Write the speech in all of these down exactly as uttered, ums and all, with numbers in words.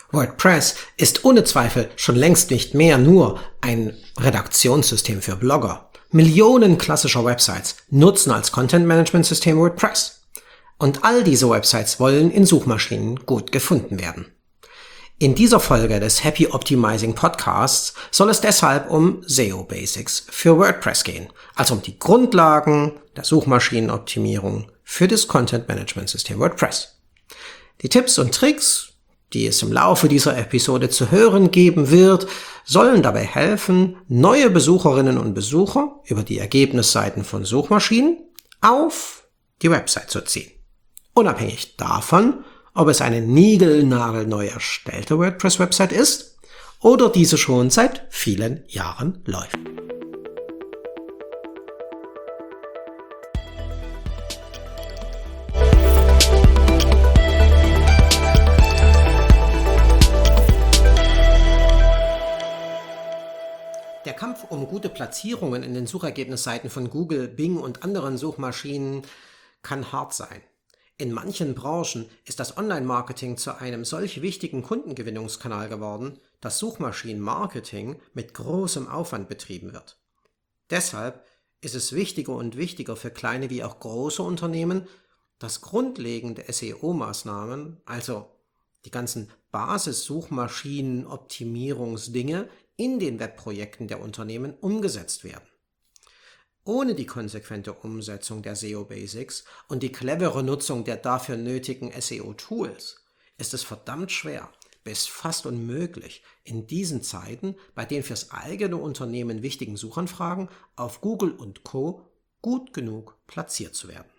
WordPress ist ohne Zweifel schon längst nicht mehr nur ein Redaktionssystem für Blogger. Millionen klassischer Websites nutzen als Content-Management-System WordPress. Und all diese Websites wollen in Suchmaschinen gut gefunden werden. In dieser Folge des Happy Optimizing Podcasts soll es deshalb um S E O Basics für WordPress gehen, also um die Grundlagen der Suchmaschinenoptimierung für das Content-Management-System WordPress. Die Tipps und Tricks, die es im Laufe dieser Episode zu hören geben wird, sollen dabei helfen, neue Besucherinnen und Besucher über die Ergebnisseiten von Suchmaschinen auf die Website zu ziehen. Unabhängig davon, ob es eine niegelnagelneu erstellte WordPress-Website ist oder diese schon seit vielen Jahren läuft. Der Kampf um gute Platzierungen in den Suchergebnisseiten von Google, Bing und anderen Suchmaschinen kann hart sein. In manchen Branchen ist das Online-Marketing zu einem solch wichtigen Kundengewinnungskanal geworden, dass Suchmaschinenmarketing mit großem Aufwand betrieben wird. Deshalb ist es wichtiger und wichtiger für kleine wie auch große Unternehmen, dass grundlegende S E O-Maßnahmen, also die ganzen Basis-Suchmaschinen-Optimierungsdinge, in den Webprojekten der Unternehmen umgesetzt werden. Ohne die konsequente Umsetzung der S E O Basics und die clevere Nutzung der dafür nötigen S E O-Tools ist es verdammt schwer, bis fast unmöglich, in diesen Zeiten bei den fürs eigene Unternehmen wichtigen Suchanfragen auf Google und Co. gut genug platziert zu werden.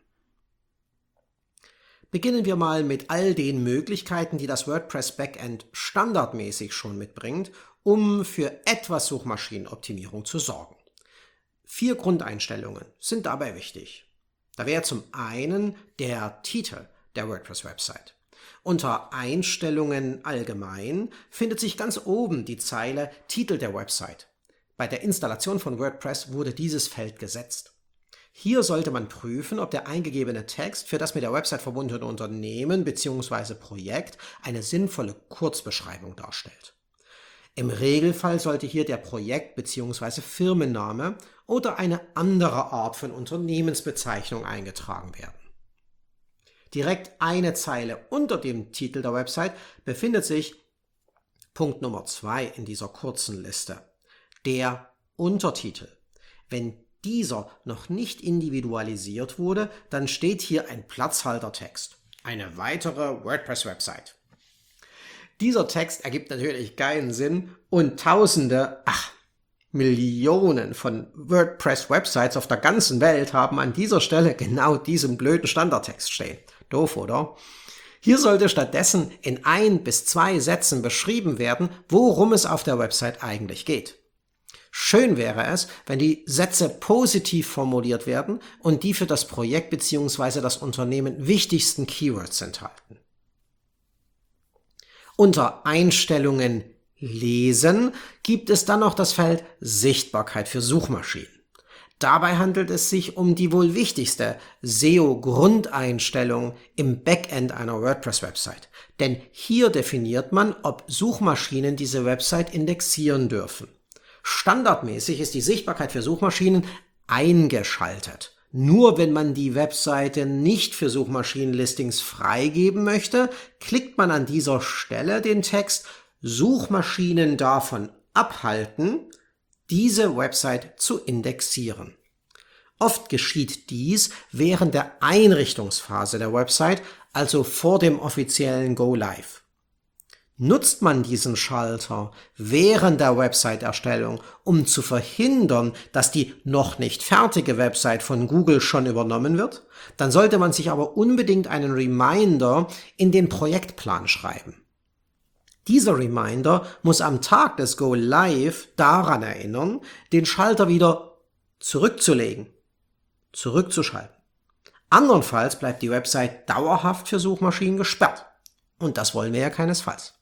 Beginnen wir mal mit all den Möglichkeiten, die das WordPress Backend standardmäßig schon mitbringt, um für etwas Suchmaschinenoptimierung zu sorgen. Vier Grundeinstellungen sind dabei wichtig. Da wäre zum einen der Titel der WordPress-Website. Unter Einstellungen allgemein findet sich ganz oben die Zeile Titel der Website. Bei der Installation von WordPress wurde dieses Feld gesetzt. Hier sollte man prüfen, ob der eingegebene Text für das mit der Website verbundene Unternehmen bzw. Projekt eine sinnvolle Kurzbeschreibung darstellt. Im Regelfall sollte hier der Projekt- bzw. Firmenname oder eine andere Art von Unternehmensbezeichnung eingetragen werden. Direkt eine Zeile unter dem Titel der Website befindet sich Punkt Nummer zwei in dieser kurzen Liste, der Untertitel. Wenn dieser noch nicht individualisiert wurde, dann steht hier ein Platzhaltertext. Eine weitere WordPress-Website. Dieser Text ergibt natürlich keinen Sinn und Tausende, ach, Millionen von WordPress-Websites auf der ganzen Welt haben an dieser Stelle genau diesen blöden Standardtext stehen. Doof, oder? Hier sollte stattdessen in ein bis zwei Sätzen beschrieben werden, worum es auf der Website eigentlich geht. Schön wäre es, wenn die Sätze positiv formuliert werden und die für das Projekt bzw. das Unternehmen wichtigsten Keywords enthalten. Unter Einstellungen Lesen gibt es dann noch das Feld Sichtbarkeit für Suchmaschinen. Dabei handelt es sich um die wohl wichtigste S E O-Grundeinstellung im Backend einer WordPress-Website. Denn hier definiert man, ob Suchmaschinen diese Website indexieren dürfen. Standardmäßig ist die Sichtbarkeit für Suchmaschinen eingeschaltet. Nur wenn man die Webseite nicht für Suchmaschinenlistings freigeben möchte, klickt man an dieser Stelle den Text Suchmaschinen davon abhalten, diese Website zu indexieren. Oft geschieht dies während der Einrichtungsphase der Website, also vor dem offiziellen Go Live. Nutzt man diesen Schalter während der Website-Erstellung, um zu verhindern, dass die noch nicht fertige Website von Google schon übernommen wird, dann sollte man sich aber unbedingt einen Reminder in den Projektplan schreiben. Dieser Reminder muss am Tag des Go Live daran erinnern, den Schalter wieder zurückzulegen, zurückzuschalten. Andernfalls bleibt die Website dauerhaft für Suchmaschinen gesperrt. Und das wollen wir ja keinesfalls.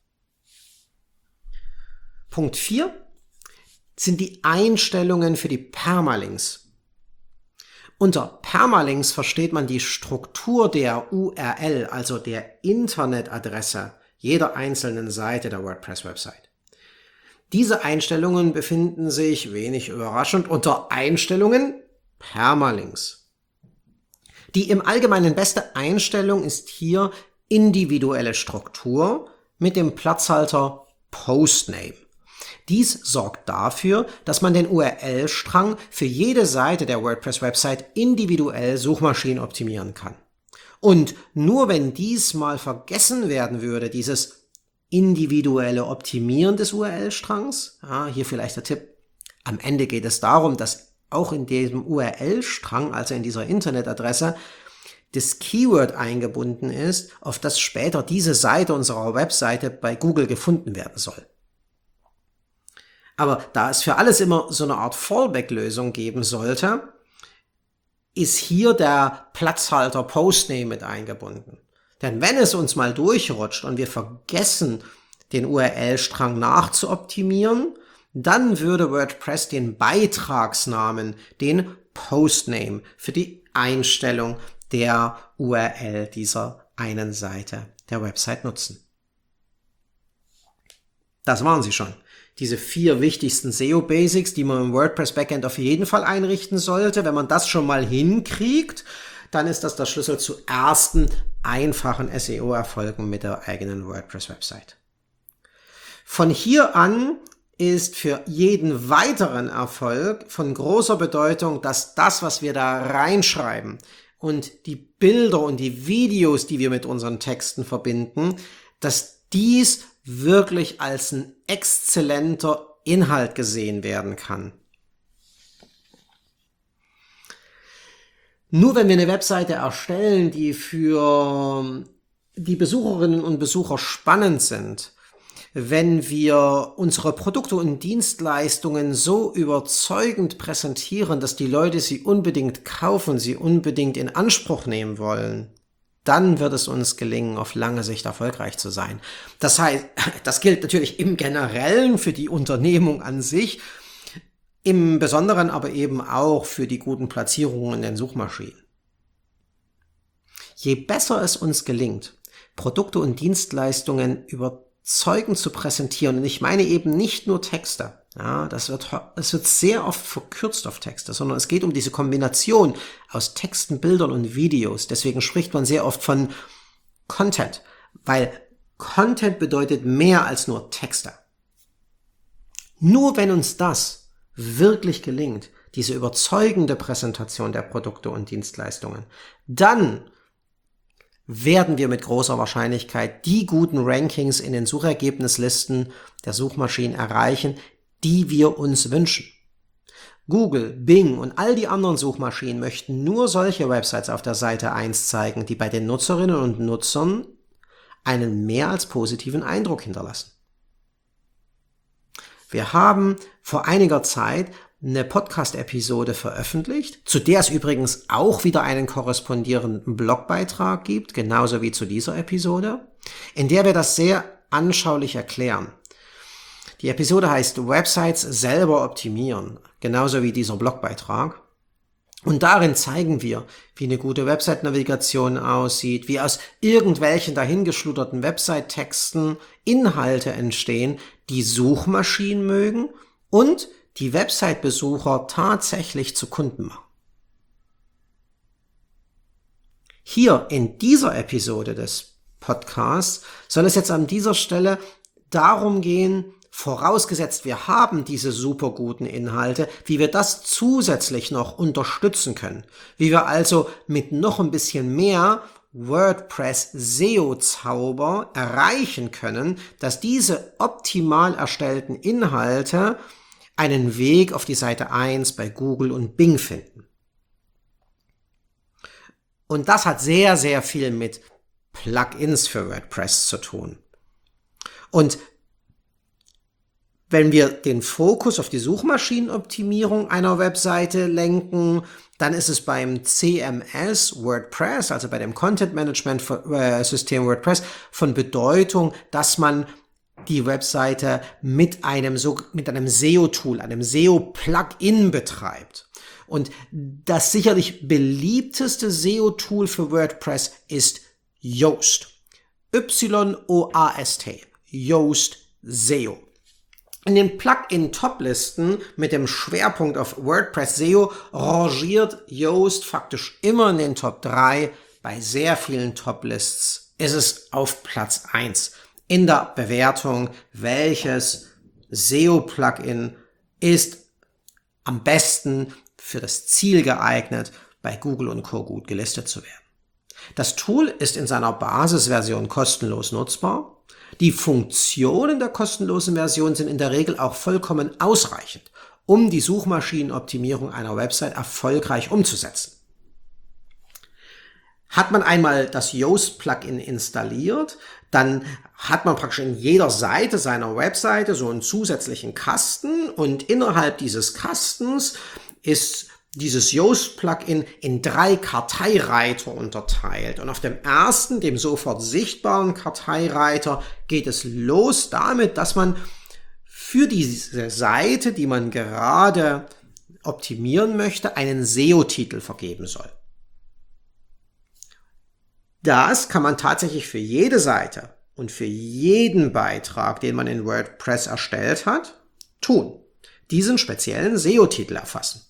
Punkt vier sind die Einstellungen für die Permalinks. Unter Permalinks versteht man die Struktur der U R L, also der Internetadresse jeder einzelnen Seite der WordPress-Website. Diese Einstellungen befinden sich, wenig überraschend, unter Einstellungen Permalinks. Die im Allgemeinen beste Einstellung ist hier individuelle Struktur mit dem Platzhalter Postname. Dies sorgt dafür, dass man den U R L-Strang für jede Seite der WordPress-Website individuell Suchmaschinen optimieren kann. Und nur wenn dies mal vergessen werden würde, dieses individuelle Optimieren des U R L-Strangs, ja, hier vielleicht der Tipp, am Ende geht es darum, dass auch in diesem U R L-Strang, also in dieser Internetadresse, das Keyword eingebunden ist, auf das später diese Seite unserer Webseite bei Google gefunden werden soll. Aber da es für alles immer so eine Art Fallback-Lösung geben sollte, ist hier der Platzhalter Postname mit eingebunden. Denn wenn es uns mal durchrutscht und wir vergessen, den U R L-Strang nachzuoptimieren, dann würde WordPress den Beitragsnamen, den Postname, für die Einstellung der U R L dieser einen Seite der Website nutzen. Das waren sie schon. Diese vier wichtigsten S E O-Basics, die man im WordPress-Backend auf jeden Fall einrichten sollte. Wenn man das schon mal hinkriegt, dann ist das der Schlüssel zu ersten einfachen S E O-Erfolgen mit der eigenen WordPress-Website. Von hier an ist für jeden weiteren Erfolg von großer Bedeutung, dass das, was wir da reinschreiben und die Bilder und die Videos, die wir mit unseren Texten verbinden, dass dies wirklich als ein exzellenter Inhalt gesehen werden kann. Nur wenn wir eine Webseite erstellen, die für die Besucherinnen und Besucher spannend sind, wenn wir unsere Produkte und Dienstleistungen so überzeugend präsentieren, dass die Leute sie unbedingt kaufen, sie unbedingt in Anspruch nehmen wollen, dann wird es uns gelingen, auf lange Sicht erfolgreich zu sein. Das heißt, das gilt natürlich im Generellen für die Unternehmung an sich, im Besonderen aber eben auch für die guten Platzierungen in den Suchmaschinen. Je besser es uns gelingt, Produkte und Dienstleistungen überzeugend zu präsentieren, und ich meine eben nicht nur Texte, ja, das wird, das wird sehr oft verkürzt auf Texte, sondern es geht um diese Kombination aus Texten, Bildern und Videos. Deswegen spricht man sehr oft von Content, weil Content bedeutet mehr als nur Texte. Nur wenn uns das wirklich gelingt, diese überzeugende Präsentation der Produkte und Dienstleistungen, dann werden wir mit großer Wahrscheinlichkeit die guten Rankings in den Suchergebnislisten der Suchmaschinen erreichen, die wir uns wünschen. Google, Bing und all die anderen Suchmaschinen möchten nur solche Websites auf der Seite eins zeigen, die bei den Nutzerinnen und Nutzern einen mehr als positiven Eindruck hinterlassen. Wir haben vor einiger Zeit eine Podcast-Episode veröffentlicht, zu der es übrigens auch wieder einen korrespondierenden Blogbeitrag gibt, genauso wie zu dieser Episode, in der wir das sehr anschaulich erklären. Die Episode heißt Websites selber optimieren, genauso wie dieser Blogbeitrag. Und darin zeigen wir, wie eine gute Website-Navigation aussieht, wie aus irgendwelchen dahingeschludderten Website-Texten Inhalte entstehen, die Suchmaschinen mögen und die Website-Besucher tatsächlich zu Kunden machen. Hier in dieser Episode des Podcasts soll es jetzt an dieser Stelle darum gehen, vorausgesetzt wir haben diese super guten Inhalte, wie wir das zusätzlich noch unterstützen können. Wie wir also mit noch ein bisschen mehr WordPress S E O-Zauber erreichen können, dass diese optimal erstellten Inhalte einen Weg auf die Seite eins bei Google und Bing finden. Und das hat sehr, sehr viel mit Plugins für WordPress zu tun. Und wenn wir den Fokus auf die Suchmaschinenoptimierung einer Webseite lenken, dann ist es beim C M S WordPress, also bei dem Content Management System WordPress, von Bedeutung, dass man die Webseite mit einem so mit einem S E O-Tool, einem S E O-Plugin betreibt. Und das sicherlich beliebteste S E O-Tool für WordPress ist Yoast. Y O A S T, Yoast S E O. In den Plugin-Top-Listen mit dem Schwerpunkt auf WordPress S E O rangiert Yoast faktisch immer in den Top drei. Bei sehr vielen Top-Lists ist es auf Platz eins in der Bewertung, welches S E O-Plugin ist am besten für das Ziel geeignet, bei Google und Co. gut gelistet zu werden. Das Tool ist in seiner Basisversion kostenlos nutzbar. Die Funktionen der kostenlosen Version sind in der Regel auch vollkommen ausreichend, um die Suchmaschinenoptimierung einer Website erfolgreich umzusetzen. Hat man einmal das Yoast-Plugin installiert, dann hat man praktisch in jeder Seite seiner Webseite so einen zusätzlichen Kasten und innerhalb dieses Kastens ist dieses Yoast-Plugin in drei Karteireiter unterteilt. Und auf dem ersten, dem sofort sichtbaren Karteireiter, geht es los damit, dass man für diese Seite, die man gerade optimieren möchte, einen S E O-Titel vergeben soll. Das kann man tatsächlich für jede Seite und für jeden Beitrag, den man in WordPress erstellt hat, tun. Diesen speziellen S E O-Titel erfassen.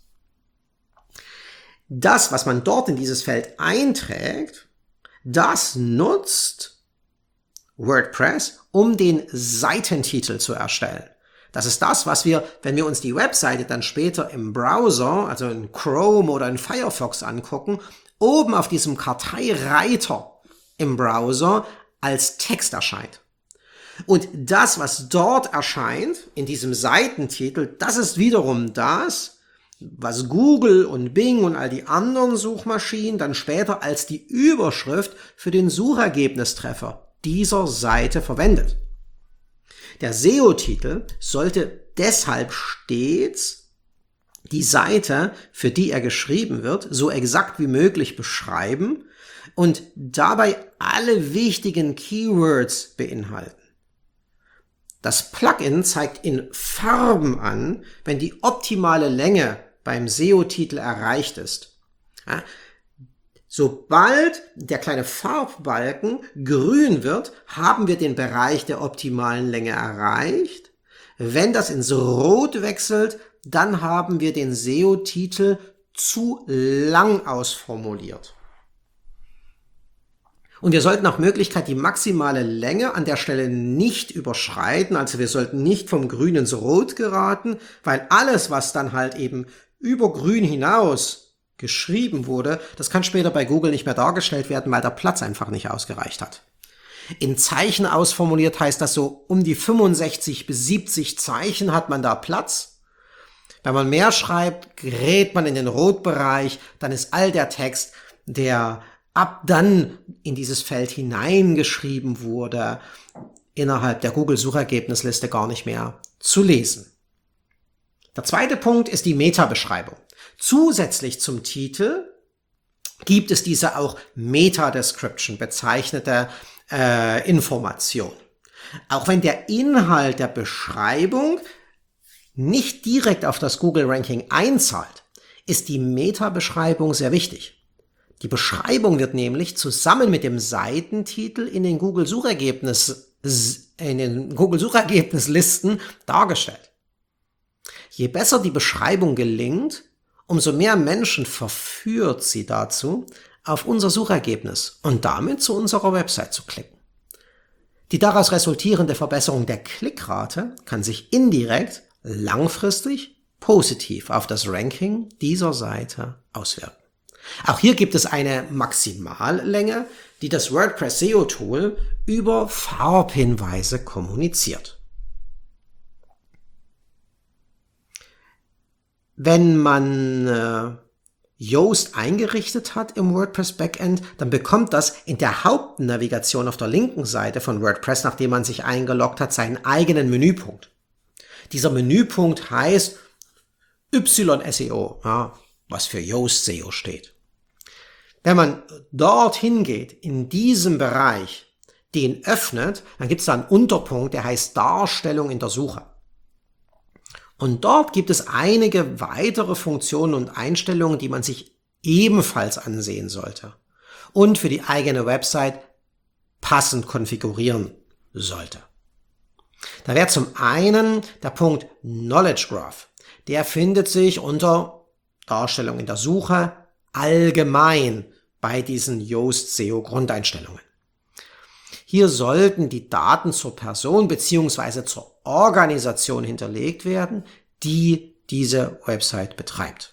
Das, was man dort in dieses Feld einträgt, das nutzt WordPress, um den Seitentitel zu erstellen. Das ist das, was wir, wenn wir uns die Webseite dann später im Browser, also in Chrome oder in Firefox angucken, oben auf diesem Karteireiter im Browser als Text erscheint. Und das, was dort erscheint, in diesem Seitentitel, das ist wiederum das, was Google und Bing und all die anderen Suchmaschinen dann später als die Überschrift für den Suchergebnistreffer dieser Seite verwendet. Der S E O-Titel sollte deshalb stets die Seite, für die er geschrieben wird, so exakt wie möglich beschreiben und dabei alle wichtigen Keywords beinhalten. Das Plugin zeigt in Farben an, wenn die optimale Länge beim S E O-Titel erreicht ist. Ja, sobald der kleine Farbbalken grün wird, haben wir den Bereich der optimalen Länge erreicht. Wenn das ins Rot wechselt, dann haben wir den S E O-Titel zu lang ausformuliert. Und wir sollten nach Möglichkeit die maximale Länge an der Stelle nicht überschreiten, also wir sollten nicht vom Grün ins Rot geraten, weil alles, was dann halt eben über Grün hinaus geschrieben wurde, das kann später bei Google nicht mehr dargestellt werden, weil der Platz einfach nicht ausgereicht hat. In Zeichen ausformuliert heißt das so, um die fünfundsechzig bis siebzig Zeichen hat man da Platz. Wenn man mehr schreibt, gerät man in den Rotbereich, dann ist all der Text, der ab dann in dieses Feld hineingeschrieben wurde, innerhalb der Google-Suchergebnisliste gar nicht mehr zu lesen. Der zweite Punkt ist die Meta-Beschreibung. Zusätzlich zum Titel gibt es diese auch Meta-Description bezeichnete äh, Information. Auch wenn der Inhalt der Beschreibung nicht direkt auf das Google-Ranking einzahlt, ist die Meta-Beschreibung sehr wichtig. Die Beschreibung wird nämlich zusammen mit dem Seitentitel in den Google-Suchergebnis, in den Google-Suchergebnislisten dargestellt. Je besser die Beschreibung gelingt, umso mehr Menschen verführt sie dazu, auf unser Suchergebnis und damit zu unserer Website zu klicken. Die daraus resultierende Verbesserung der Klickrate kann sich indirekt langfristig positiv auf das Ranking dieser Seite auswirken. Auch hier gibt es eine Maximallänge, die das WordPress S E O-Tool über Farbhinweise kommuniziert. Wenn man äh, Yoast eingerichtet hat im WordPress Backend, dann bekommt das in der Hauptnavigation auf der linken Seite von WordPress, nachdem man sich eingeloggt hat, seinen eigenen Menüpunkt. Dieser Menüpunkt heißt Y S E O, ja, was für Yoast S E O steht. Wenn man dorthin geht, in diesem Bereich, den öffnet, dann gibt es da einen Unterpunkt, der heißt Darstellung in der Suche. Und dort gibt es einige weitere Funktionen und Einstellungen, die man sich ebenfalls ansehen sollte und für die eigene Website passend konfigurieren sollte. Da wäre zum einen der Punkt Knowledge Graph. Der findet sich unter Darstellung in der Suche allgemein bei diesen Yoast S E O Grundeinstellungen. Hier sollten die Daten zur Person bzw. zur Organisation hinterlegt werden, die diese Website betreibt.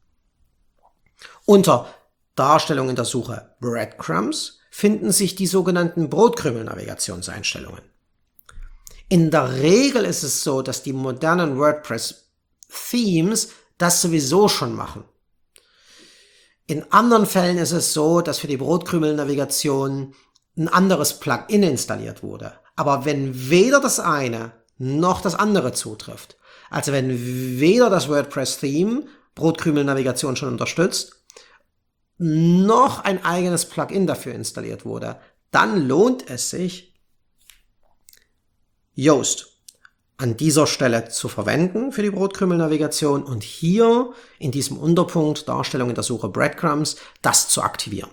Unter Darstellung in der Suche Breadcrumbs finden sich die sogenannten Brotkrümel-Navigationseinstellungen. In der Regel ist es so, dass die modernen WordPress-Themes das sowieso schon machen. In anderen Fällen ist es so, dass für die Brotkrümel-Navigation ein anderes Plugin installiert wurde. Aber wenn weder das eine noch das andere zutrifft, also wenn weder das WordPress-Theme Brotkrümel-Navigation schon unterstützt, noch ein eigenes Plugin dafür installiert wurde, dann lohnt es sich, Yoast an dieser Stelle zu verwenden für die Brotkrümel-Navigation und hier in diesem Unterpunkt Darstellung in der Suche Breadcrumbs das zu aktivieren.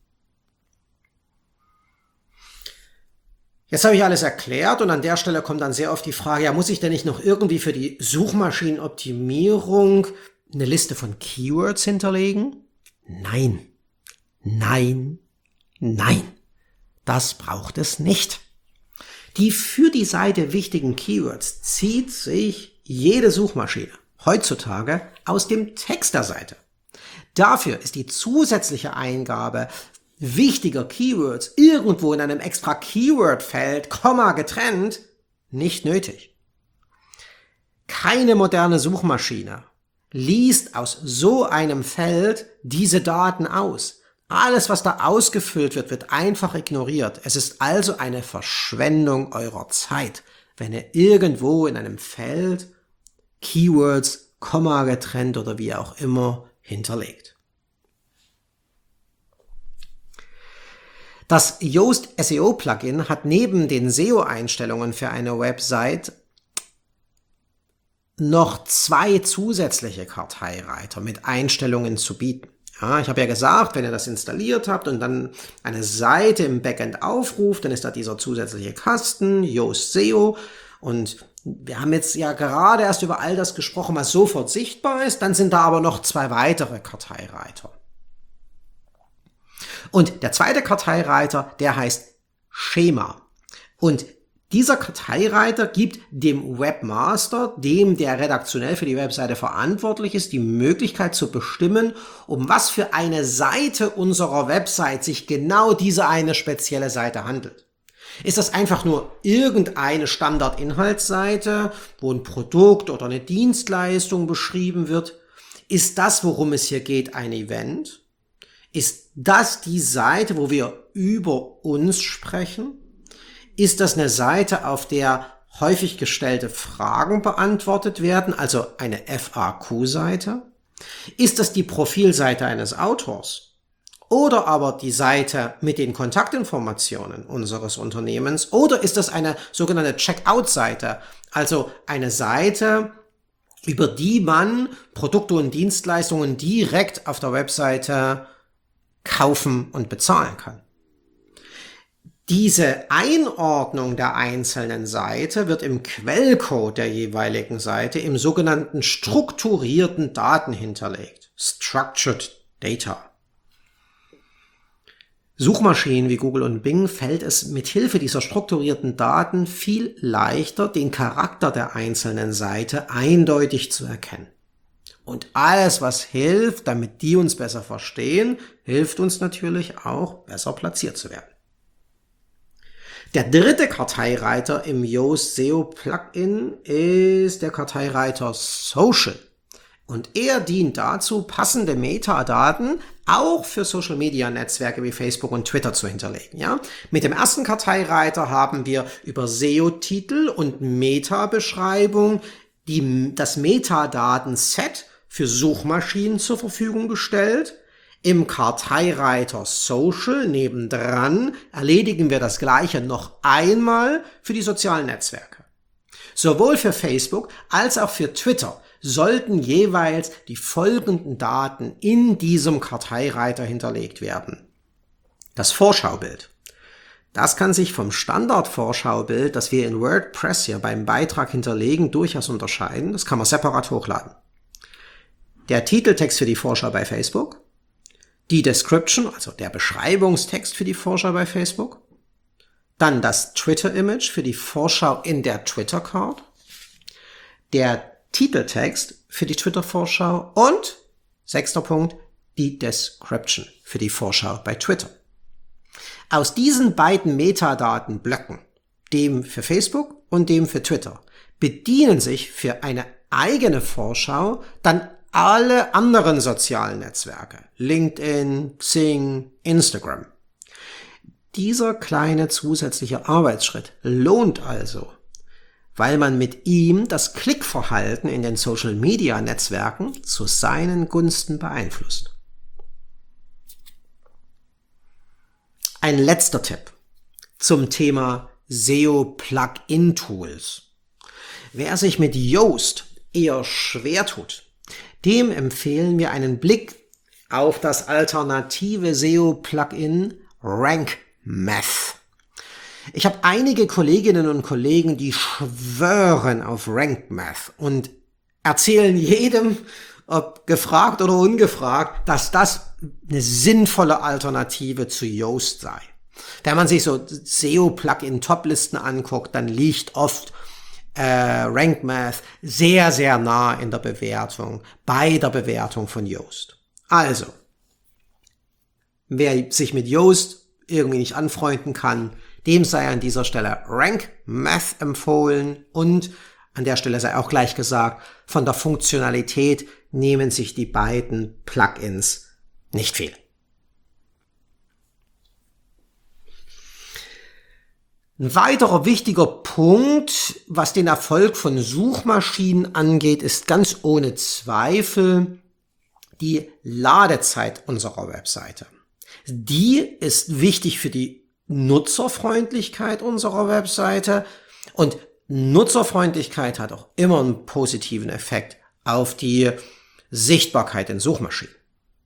Jetzt habe ich alles erklärt und an der Stelle kommt dann sehr oft die Frage, ja, muss ich denn nicht noch irgendwie für die Suchmaschinenoptimierung eine Liste von Keywords hinterlegen? Nein, nein, nein, das braucht es nicht. Die für die Seite wichtigen Keywords zieht sich jede Suchmaschine heutzutage aus dem Text der Seite. Dafür ist die zusätzliche Eingabe wichtiger Keywords irgendwo in einem extra Keyword-Feld, Komma getrennt, nicht nötig. Keine moderne Suchmaschine liest aus so einem Feld diese Daten aus. Alles, was da ausgefüllt wird, wird einfach ignoriert. Es ist also eine Verschwendung eurer Zeit, wenn ihr irgendwo in einem Feld Keywords, Komma getrennt oder wie auch immer hinterlegt. Das Yoast S E O Plugin hat neben den S E O-Einstellungen für eine Website noch zwei zusätzliche Karteireiter mit Einstellungen zu bieten. Ja, ich habe ja gesagt, wenn ihr das installiert habt und dann eine Seite im Backend aufruft, dann ist da dieser zusätzliche Kasten, Yoast S E O. Und wir haben jetzt ja gerade erst über all das gesprochen, was sofort sichtbar ist. Dann sind da aber noch zwei weitere Karteireiter. Und der zweite Karteireiter, der heißt Schema. Und dieser Karteireiter gibt dem Webmaster, dem der redaktionell für die Webseite verantwortlich ist, die Möglichkeit zu bestimmen, um was für eine Seite unserer Website sich genau diese eine spezielle Seite handelt. Ist das einfach nur irgendeine Standard-Inhaltsseite, wo ein Produkt oder eine Dienstleistung beschrieben wird? Ist das, worum es hier geht, ein Event? Ist das die Seite, wo wir über uns sprechen? Ist das eine Seite, auf der häufig gestellte Fragen beantwortet werden, also eine F A Q-Seite? Ist das die Profilseite eines Autors? Oder aber die Seite mit den Kontaktinformationen unseres Unternehmens? Oder ist das eine sogenannte Checkout-Seite, also eine Seite, über die man Produkte und Dienstleistungen direkt auf der Webseite kaufen und bezahlen kann? Diese Einordnung der einzelnen Seite wird im Quellcode der jeweiligen Seite im sogenannten strukturierten Daten hinterlegt. Structured Data. Suchmaschinen wie Google und Bing fällt es mit Hilfe dieser strukturierten Daten viel leichter, den Charakter der einzelnen Seite eindeutig zu erkennen. Und alles, was hilft, damit die uns besser verstehen, hilft uns natürlich auch, besser platziert zu werden. Der dritte Karteireiter im Yoast S E O Plugin ist der Karteireiter Social. Und er dient dazu, passende Metadaten auch für Social-Media-Netzwerke wie Facebook und Twitter zu hinterlegen. Ja? Mit dem ersten Karteireiter haben wir über S E O-Titel und Meta-Beschreibung die, das Metadatenset für Suchmaschinen zur Verfügung gestellt. Im Karteireiter Social nebendran erledigen wir das Gleiche noch einmal für die sozialen Netzwerke. Sowohl für Facebook als auch für Twitter sollten jeweils die folgenden Daten in diesem Karteireiter hinterlegt werden. Das Vorschaubild, Das kann sich vom Standardvorschaubild, das wir in WordPress hier beim Beitrag hinterlegen, durchaus unterscheiden. Das kann man separat hochladen. Der Titeltext für die Vorschau bei Facebook, die Description, also der Beschreibungstext für die Vorschau bei Facebook, dann das Twitter-Image für die Vorschau in der Twitter-Card, der Titeltext für die Twitter-Vorschau und, sechster Punkt, die Description für die Vorschau bei Twitter. Aus diesen beiden Metadatenblöcken, dem für Facebook und dem für Twitter, bedienen sich für eine eigene Vorschau dann alle anderen sozialen Netzwerke, LinkedIn, Xing, Instagram. Dieser kleine zusätzliche Arbeitsschritt lohnt also, weil man mit ihm das Klickverhalten in den Social-Media-Netzwerken zu seinen Gunsten beeinflusst. Ein letzter Tipp zum Thema S E O-Plugin-Tools. Wer sich mit Yoast eher schwer tut, dem empfehlen wir einen Blick auf das alternative S E O-Plugin RankMath. Ich habe einige Kolleginnen und Kollegen, die schwören auf RankMath und erzählen jedem, ob gefragt oder ungefragt, dass das eine sinnvolle Alternative zu Yoast sei. Wenn man sich so S E O-Plugin-Toplisten anguckt, dann liegt oft äh, RankMath sehr, sehr nah in der Bewertung, bei der Bewertung von Yoast. Also, wer sich mit Yoast irgendwie nicht anfreunden kann, dem sei an dieser Stelle RankMath empfohlen und an der Stelle sei auch gleich gesagt, von der Funktionalität nehmen sich die beiden Plugins nicht viel. Ein weiterer wichtiger Punkt, was den Erfolg von Suchmaschinen angeht, ist ganz ohne Zweifel die Ladezeit unserer Webseite. Die ist wichtig für die Nutzerfreundlichkeit unserer Webseite und Nutzerfreundlichkeit hat auch immer einen positiven Effekt auf die Sichtbarkeit in Suchmaschinen.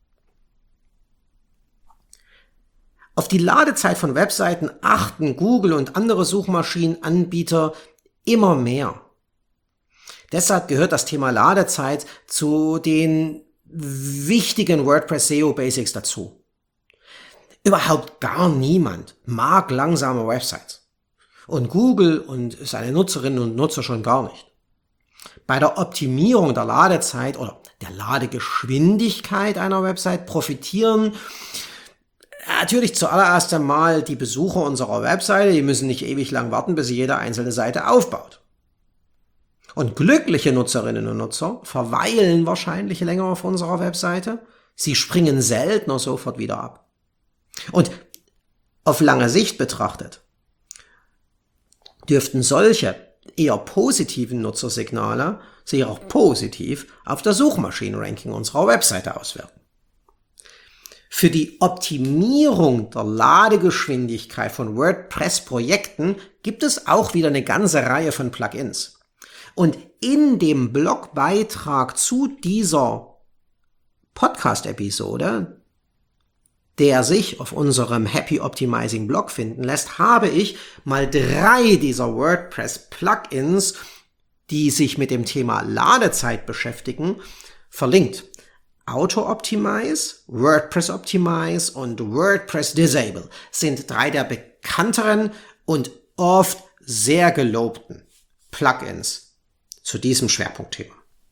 Auf die Ladezeit von Webseiten achten Google und andere Suchmaschinenanbieter immer mehr. Deshalb gehört das Thema Ladezeit zu den wichtigen WordPress S E O Basics dazu. Überhaupt gar niemand mag langsame Websites. Und Google und seine Nutzerinnen und Nutzer schon gar nicht. Bei der Optimierung der Ladezeit oder der Ladegeschwindigkeit einer Website profitieren natürlich zuallererst einmal die Besucher unserer Webseite. Die müssen nicht ewig lang warten, bis sie jede einzelne Seite aufbaut. Und glückliche Nutzerinnen und Nutzer verweilen wahrscheinlich länger auf unserer Webseite. Sie springen seltener sofort wieder ab. Und auf lange Sicht betrachtet dürften solche eher positiven Nutzersignale sich auch positiv auf das Suchmaschinenranking unserer Webseite auswirken. Für die Optimierung der Ladegeschwindigkeit von WordPress-Projekten gibt es auch wieder eine ganze Reihe von Plugins. Und in dem Blogbeitrag zu dieser Podcast-Episode, der sich auf unserem Happy Optimizing Blog finden lässt, habe ich mal drei dieser WordPress-Plugins, die sich mit dem Thema Ladezeit beschäftigen, verlinkt. Auto Optimize, WordPress Optimize und WordPress Disable sind drei der bekannteren und oft sehr gelobten Plugins zu diesem Schwerpunktthema.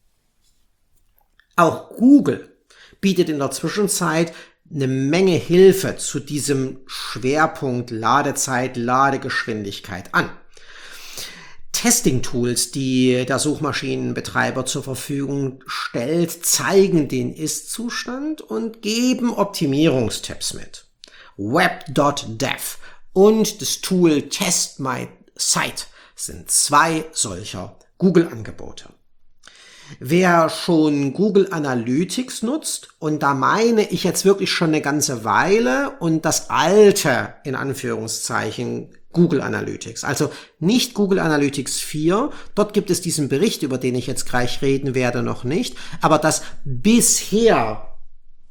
Auch Google bietet in der Zwischenzeit eine Menge Hilfe zu diesem Schwerpunkt Ladezeit, Ladegeschwindigkeit an. Testing-Tools, die der Suchmaschinenbetreiber zur Verfügung stellt, zeigen den Ist-Zustand und geben Optimierungstipps mit. web punkt dev und das Tool Test My Site sind zwei solcher Google-Angebote. Wer schon Google Analytics nutzt, und da meine ich jetzt wirklich schon eine ganze Weile, und das alte, in Anführungszeichen, Google Analytics, also nicht Google Analytics vier, dort gibt es diesen Bericht, über den ich jetzt gleich reden werde, noch nicht, aber das bisher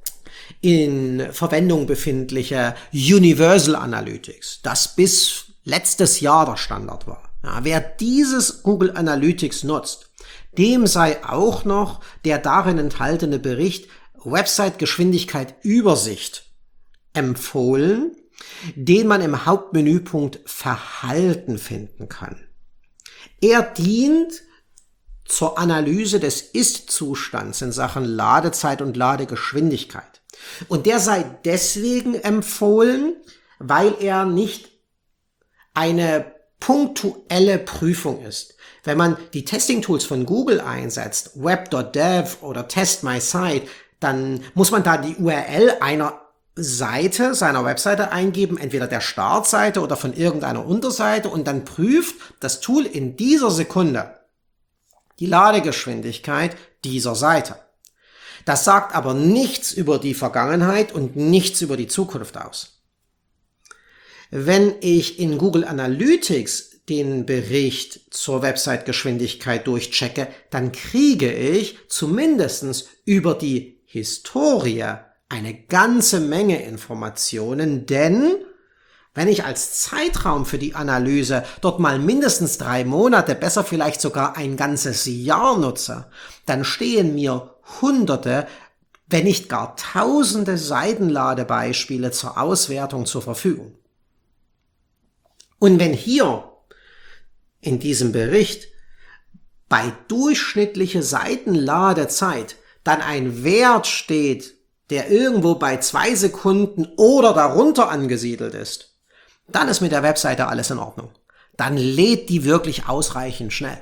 in Verwendung befindliche Universal Analytics, das bis letztes Jahr der Standard war. Ja, wer dieses Google Analytics nutzt, dem sei auch noch der darin enthaltene Bericht Website-Geschwindigkeit Übersicht empfohlen, den man im Hauptmenüpunkt Verhalten finden kann. Er dient zur Analyse des Ist-Zustands in Sachen Ladezeit und Ladegeschwindigkeit. Und der sei deswegen empfohlen, weil er nicht eine punktuelle Prüfung ist. Wenn man die Testing-Tools von Google einsetzt, web punkt dev oder Test My Site, dann muss man da die U R L einer Seite, seiner Webseite eingeben, entweder der Startseite oder von irgendeiner Unterseite, und dann prüft das Tool in dieser Sekunde die Ladegeschwindigkeit dieser Seite. Das sagt aber nichts über die Vergangenheit und nichts über die Zukunft aus. Wenn ich in Google Analytics den Bericht zur Website-Geschwindigkeit durchchecke, dann kriege ich zumindest über die Historie eine ganze Menge Informationen, denn wenn ich als Zeitraum für die Analyse dort mal mindestens drei Monate, besser vielleicht sogar ein ganzes Jahr nutze, dann stehen mir Hunderte, wenn nicht gar Tausende Seitenladebeispiele zur Auswertung zur Verfügung. Und wenn hier in diesem Bericht bei durchschnittliche Seitenladezeit dann ein Wert steht, der irgendwo bei zwei Sekunden oder darunter angesiedelt ist, dann ist mit der Webseite alles in Ordnung. Dann lädt die wirklich ausreichend schnell.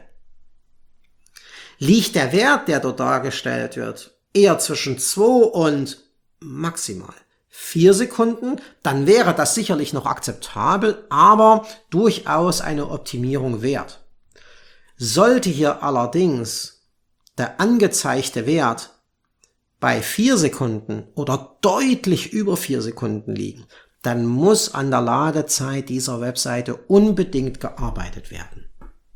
Liegt der Wert, der dort dargestellt wird, eher zwischen zwei und maximal vier Sekunden, dann wäre das sicherlich noch akzeptabel, aber durchaus eine Optimierung wert. Sollte hier allerdings der angezeigte Wert bei vier Sekunden oder deutlich über vier Sekunden liegen, dann muss an der Ladezeit dieser Webseite unbedingt gearbeitet werden.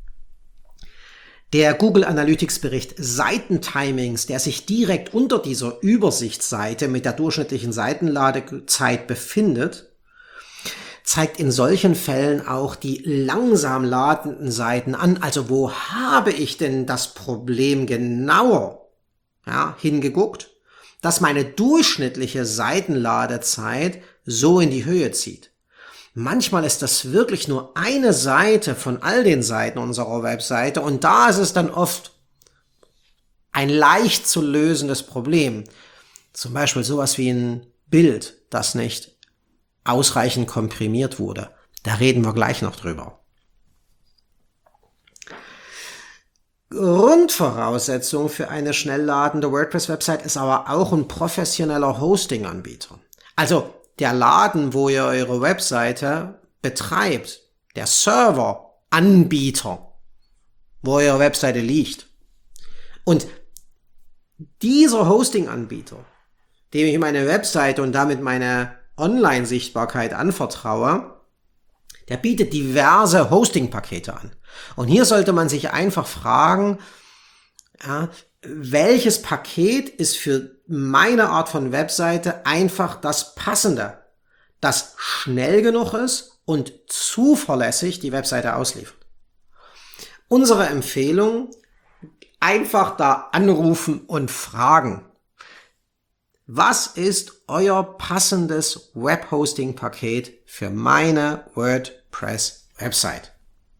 Der Google Analytics Bericht Seitentimings, der sich direkt unter dieser Übersichtsseite mit der durchschnittlichen Seitenladezeit befindet, zeigt in solchen Fällen auch die langsam ladenden Seiten an. Also wo habe ich denn das Problem genauer ja, hingeguckt, dass meine durchschnittliche Seitenladezeit so in die Höhe zieht. Manchmal ist das wirklich nur eine Seite von all den Seiten unserer Webseite, und da ist es dann oft ein leicht zu lösendes Problem. Zum Beispiel sowas wie ein Bild, das nicht ausreichend komprimiert wurde. Da reden wir gleich noch drüber. Grundvoraussetzung für eine schnell ladende WordPress-Website ist aber auch ein professioneller Hosting-Anbieter. Also der Laden, wo ihr eure Webseite betreibt, der Server-Anbieter, wo eure Webseite liegt. Und dieser Hosting-Anbieter, dem ich meine Webseite und damit meine Online-Sichtbarkeit anvertraue, der bietet diverse Hosting-Pakete an. Und hier sollte man sich einfach fragen, ja, welches Paket ist für meine Art von Webseite einfach das Passende, das schnell genug ist und zuverlässig die Webseite ausliefert. Unsere Empfehlung, einfach da anrufen und fragen, was ist euer passendes Webhosting-Paket für meine WordPress-Website?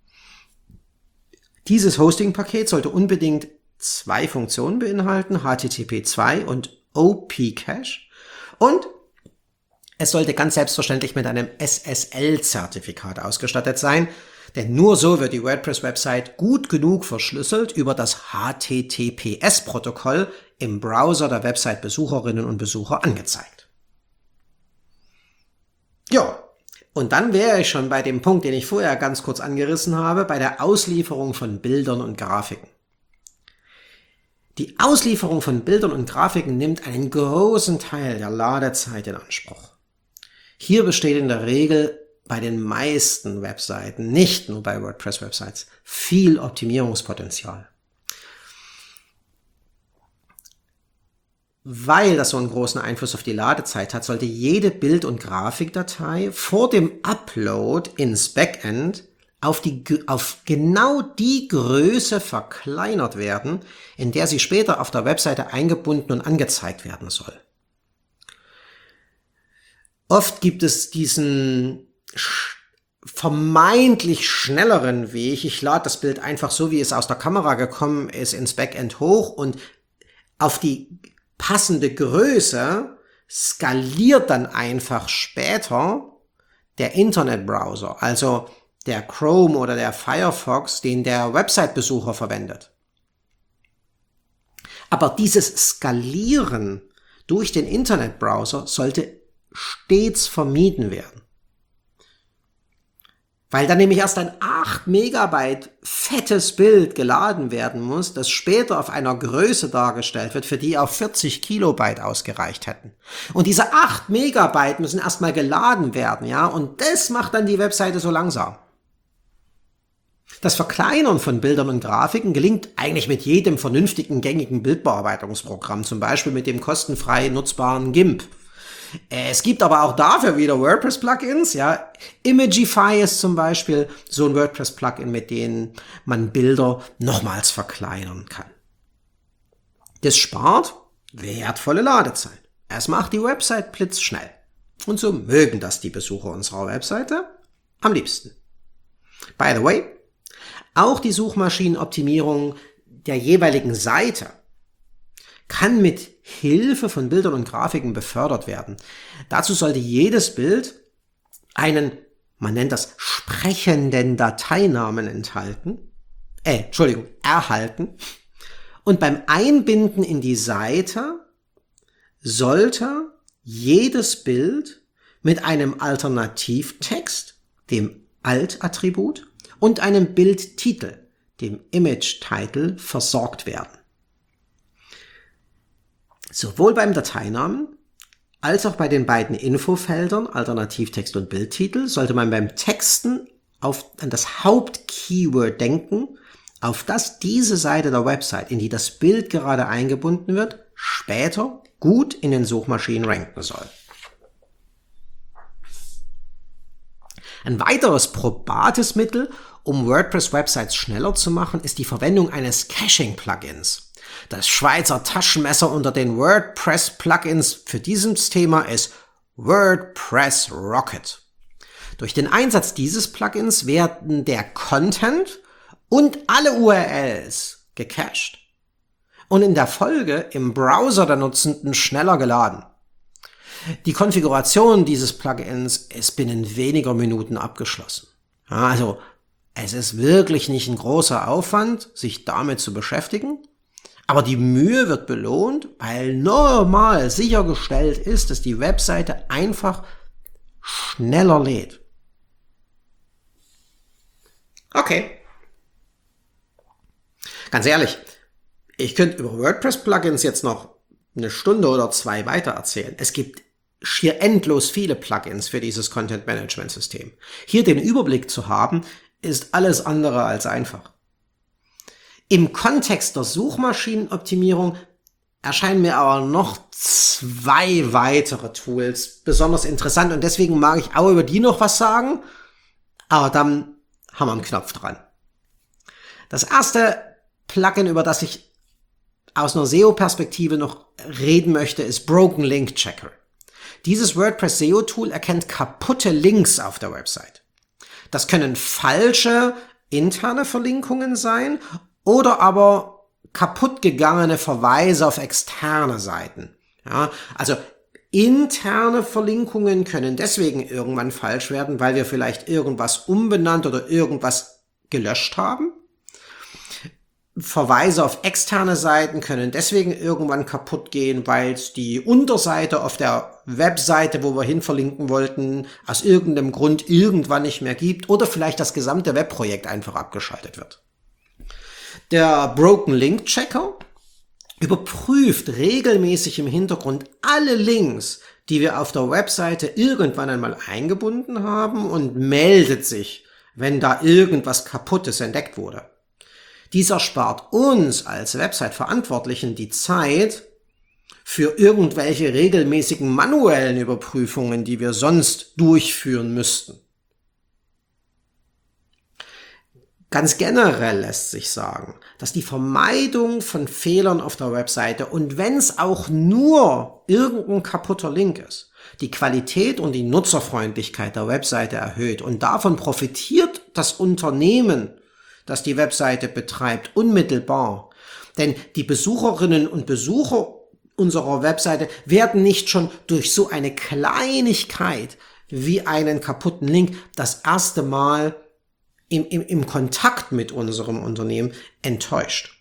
Dieses Hosting-Paket sollte unbedingt zwei Funktionen beinhalten, H T T P zwei und O P Cache, und es sollte ganz selbstverständlich mit einem S S L-Zertifikat ausgestattet sein, denn nur so wird die WordPress-Website gut genug verschlüsselt über das H T T P S-Protokoll im Browser der Website-Besucherinnen und Besucher angezeigt. Ja, und dann wäre ich schon bei dem Punkt, den ich vorher ganz kurz angerissen habe, bei der Auslieferung von Bildern und Grafiken. Die Auslieferung von Bildern und Grafiken nimmt einen großen Teil der Ladezeit in Anspruch. Hier besteht in der Regel bei den meisten Webseiten, nicht nur bei WordPress-Websites, viel Optimierungspotenzial. weil das so einen großen Einfluss auf die Ladezeit hat, sollte jede Bild- und Grafikdatei vor dem Upload ins Backend auf, die, auf genau die Größe verkleinert werden, in der sie später auf der Webseite eingebunden und angezeigt werden soll. Oft gibt es diesen vermeintlich schnelleren Weg. Ich lade das Bild einfach so, wie es aus der Kamera gekommen ist, ins Backend hoch und auf die passende Größe skaliert dann einfach später der Internetbrowser, also der Chrome oder der Firefox, den der Website-Besucher verwendet. Aber dieses Skalieren durch den Internetbrowser sollte stets vermieden werden. Weil dann nämlich erst ein acht Megabyte fettes Bild geladen werden muss, das später auf einer Größe dargestellt wird, für die auch vierzig Kilobyte ausgereicht hätten. Und diese acht Megabyte müssen erstmal geladen werden, ja, und das macht dann die Webseite so langsam. Das Verkleinern von Bildern und Grafiken gelingt eigentlich mit jedem vernünftigen, gängigen Bildbearbeitungsprogramm, zum Beispiel mit dem kostenfrei nutzbaren GIMP. Es gibt aber auch dafür wieder WordPress-Plugins, ja. Imagify ist zum Beispiel so ein WordPress-Plugin, mit dem man Bilder nochmals verkleinern kann. Das spart wertvolle Ladezeit. Es macht die Website blitzschnell. Und so mögen das die Besucher unserer Webseite am liebsten. By the way, auch die Suchmaschinenoptimierung der jeweiligen Seite kann mit Hilfe von Bildern und Grafiken befördert werden. Dazu sollte jedes Bild einen, man nennt das, sprechenden Dateinamen enthalten, äh, Entschuldigung, erhalten. Und beim Einbinden in die Seite sollte jedes Bild mit einem Alternativtext, dem Alt-Attribut, und einem Bildtitel, dem Image-Title, versorgt werden. Sowohl beim Dateinamen als auch bei den beiden Infofeldern, Alternativtext und Bildtitel, sollte man beim Texten auf, an das Hauptkeyword denken, auf das diese Seite der Website, in die das Bild gerade eingebunden wird, später gut in den Suchmaschinen ranken soll. Ein weiteres probates Mittel, um WordPress-Websites schneller zu machen, ist die Verwendung eines Caching-Plugins. Das Schweizer Taschenmesser unter den WordPress-Plugins für dieses Thema ist WordPress Rocket. Durch den Einsatz dieses Plugins werden der Content und alle U R Ls gecached und in der Folge im Browser der Nutzenden schneller geladen. Die Konfiguration dieses Plugins ist binnen weniger Minuten abgeschlossen. Ja, also es ist wirklich nicht ein großer Aufwand, sich damit zu beschäftigen. Aber die Mühe wird belohnt, weil normal sichergestellt ist, dass die Webseite einfach schneller lädt. Okay. Ganz ehrlich, ich könnte über WordPress-Plugins jetzt noch eine Stunde oder zwei weiter erzählen. Es gibt schier endlos viele Plugins für dieses Content-Management-System. Hier den Überblick zu haben, ist alles andere als einfach. Im Kontext der Suchmaschinenoptimierung erscheinen mir aber noch zwei weitere Tools besonders interessant und deswegen mag ich auch über die noch was sagen, aber dann haben wir einen Knopf dran. Das erste Plugin, über das ich aus einer S E O-Perspektive noch reden möchte, ist Broken Link Checker. Dieses WordPress S E O-Tool erkennt kaputte Links auf der Website. Das können falsche interne Verlinkungen sein oder aber kaputt gegangene Verweise auf externe Seiten. Ja, also interne Verlinkungen können deswegen irgendwann falsch werden, weil wir vielleicht irgendwas umbenannt oder irgendwas gelöscht haben. Verweise auf externe Seiten können deswegen irgendwann kaputt gehen, weil es die Unterseite auf der Webseite, wo wir hin verlinken wollten, aus irgendeinem Grund irgendwann nicht mehr gibt oder vielleicht das gesamte Webprojekt einfach abgeschaltet wird. Der Broken Link Checker überprüft regelmäßig im Hintergrund alle Links, die wir auf der Webseite irgendwann einmal eingebunden haben und meldet sich, wenn da irgendwas Kaputtes entdeckt wurde. Dies erspart uns als Website-Verantwortlichen die Zeit, für irgendwelche regelmäßigen manuellen Überprüfungen, die wir sonst durchführen müssten. Ganz generell lässt sich sagen, dass die Vermeidung von Fehlern auf der Webseite und wenn es auch nur irgendein kaputter Link ist, die Qualität und die Nutzerfreundlichkeit der Webseite erhöht und davon profitiert das Unternehmen, das die Webseite betreibt, unmittelbar. Denn die Besucherinnen und Besucher unserer Webseite werden nicht schon durch so eine Kleinigkeit wie einen kaputten Link das erste Mal im, im, im Kontakt mit unserem Unternehmen enttäuscht.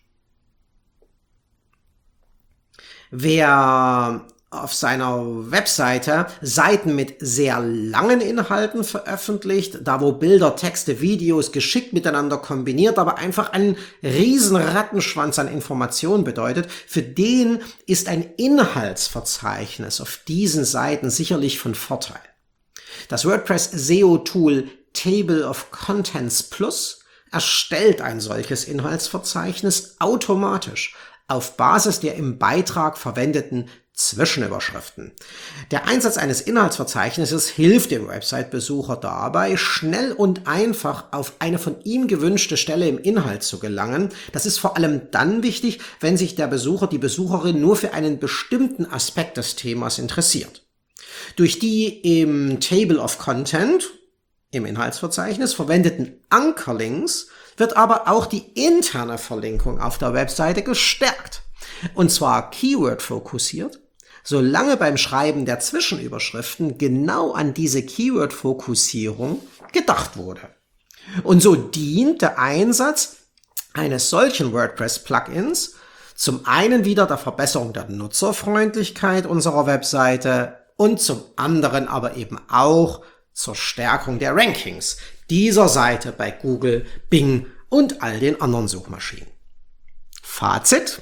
Wer auf seiner Webseite Seiten mit sehr langen Inhalten veröffentlicht, da wo Bilder, Texte, Videos geschickt miteinander kombiniert, aber einfach einen riesen Rattenschwanz an Informationen bedeutet, für den ist ein Inhaltsverzeichnis auf diesen Seiten sicherlich von Vorteil. Das WordPress S E O-Tool Table of Contents Plus erstellt ein solches Inhaltsverzeichnis automatisch auf Basis der im Beitrag verwendeten Zwischenüberschriften. Der Einsatz eines Inhaltsverzeichnisses hilft dem Website-Besucher dabei, schnell und einfach auf eine von ihm gewünschte Stelle im Inhalt zu gelangen. Das ist vor allem dann wichtig, wenn sich der Besucher, die Besucherin nur für einen bestimmten Aspekt des Themas interessiert. Durch die im Table of Content, im Inhaltsverzeichnis, verwendeten Ankerlinks wird aber auch die interne Verlinkung auf der Webseite gestärkt. Und zwar Keyword-fokussiert, solange beim Schreiben der Zwischenüberschriften genau an diese Keyword-Fokussierung gedacht wurde. Und so dient der Einsatz eines solchen WordPress-Plugins zum einen wieder der Verbesserung der Nutzerfreundlichkeit unserer Webseite und zum anderen aber eben auch zur Stärkung der Rankings dieser Seite bei Google, Bing und all den anderen Suchmaschinen. Fazit: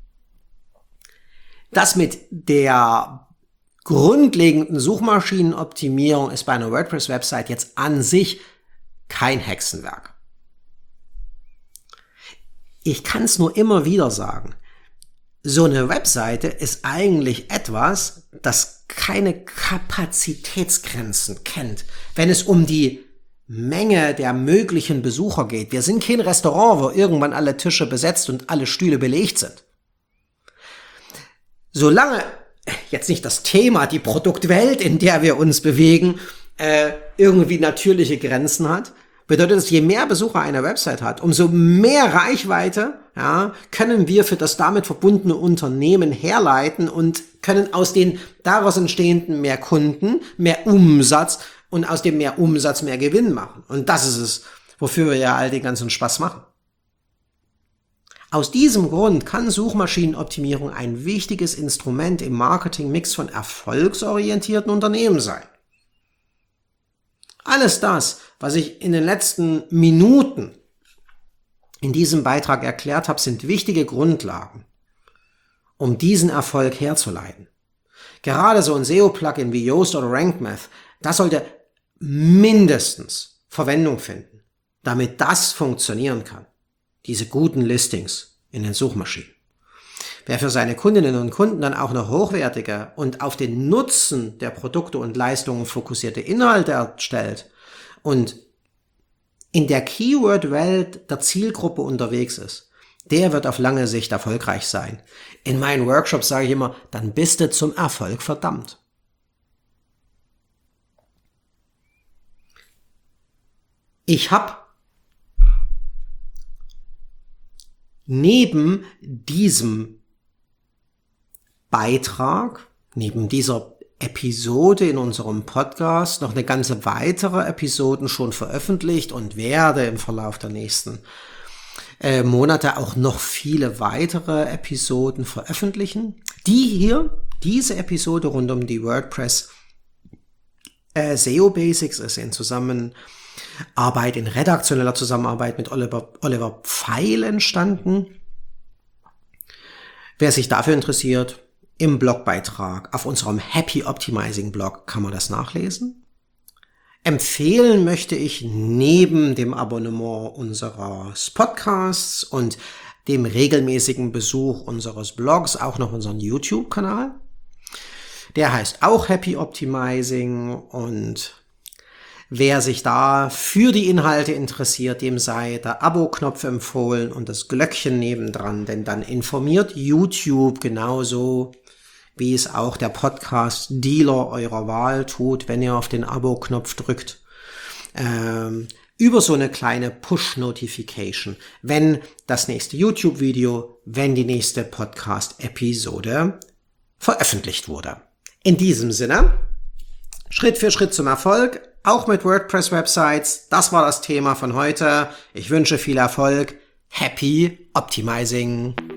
Das mit der grundlegenden Suchmaschinenoptimierung ist bei einer WordPress-Website jetzt an sich kein Hexenwerk. Ich kann es nur immer wieder sagen. So eine Webseite ist eigentlich etwas, das keine Kapazitätsgrenzen kennt, wenn es um die Menge der möglichen Besucher geht. Wir sind kein Restaurant, wo irgendwann alle Tische besetzt und alle Stühle belegt sind. Solange jetzt nicht das Thema, die Produktwelt, in der wir uns bewegen, äh, irgendwie natürliche Grenzen hat, bedeutet es, je mehr Besucher eine Website hat, umso mehr Reichweite, ja, können wir für das damit verbundene Unternehmen herleiten und können aus den daraus entstehenden mehr Kunden, mehr Umsatz und aus dem mehr Umsatz mehr Gewinn machen. Und das ist es, wofür wir ja all den ganzen Spaß machen. Aus diesem Grund kann Suchmaschinenoptimierung ein wichtiges Instrument im Marketingmix von erfolgsorientierten Unternehmen sein. Alles das, was ich in den letzten Minuten in diesem Beitrag erklärt habe, sind wichtige Grundlagen, um diesen Erfolg herzuleiten. Gerade so ein S E O-Plugin wie Yoast oder RankMath, das sollte mindestens Verwendung finden, damit das funktionieren kann. Diese guten Listings in den Suchmaschinen. Wer für seine Kundinnen und Kunden dann auch noch hochwertige und auf den Nutzen der Produkte und Leistungen fokussierte Inhalte erstellt und in der Keyword-Welt der Zielgruppe unterwegs ist, der wird auf lange Sicht erfolgreich sein. In meinen Workshops sage ich immer, dann bist du zum Erfolg verdammt. Ich habe neben diesem Beitrag, neben dieser Episode in unserem Podcast noch eine ganze weitere Episoden schon veröffentlicht und werde im Verlauf der nächsten äh, Monate auch noch viele weitere Episoden veröffentlichen. Die hier, diese Episode rund um die WordPress äh, S E O Basics ist in Zusammenarbeit, in redaktioneller Zusammenarbeit mit Oliver, Oliver Pfeil entstanden. Wer sich dafür interessiert, im Blogbeitrag auf unserem Happy Optimizing Blog kann man das nachlesen. Empfehlen möchte ich neben dem Abonnement unseres Podcasts und dem regelmäßigen Besuch unseres Blogs auch noch unseren YouTube-Kanal. Der heißt auch Happy Optimizing, und wer sich da für die Inhalte interessiert, dem sei der Abo-Knopf empfohlen und das Glöckchen nebendran, denn dann informiert YouTube genauso, wie es auch der Podcast-Dealer eurer Wahl tut, wenn ihr auf den Abo-Knopf drückt, ähm, über so eine kleine Push-Notification, wenn das nächste YouTube-Video, wenn die nächste Podcast-Episode veröffentlicht wurde. In diesem Sinne, Schritt für Schritt zum Erfolg, auch mit WordPress-Websites. Das war das Thema von heute. Ich wünsche viel Erfolg. Happy Optimizing!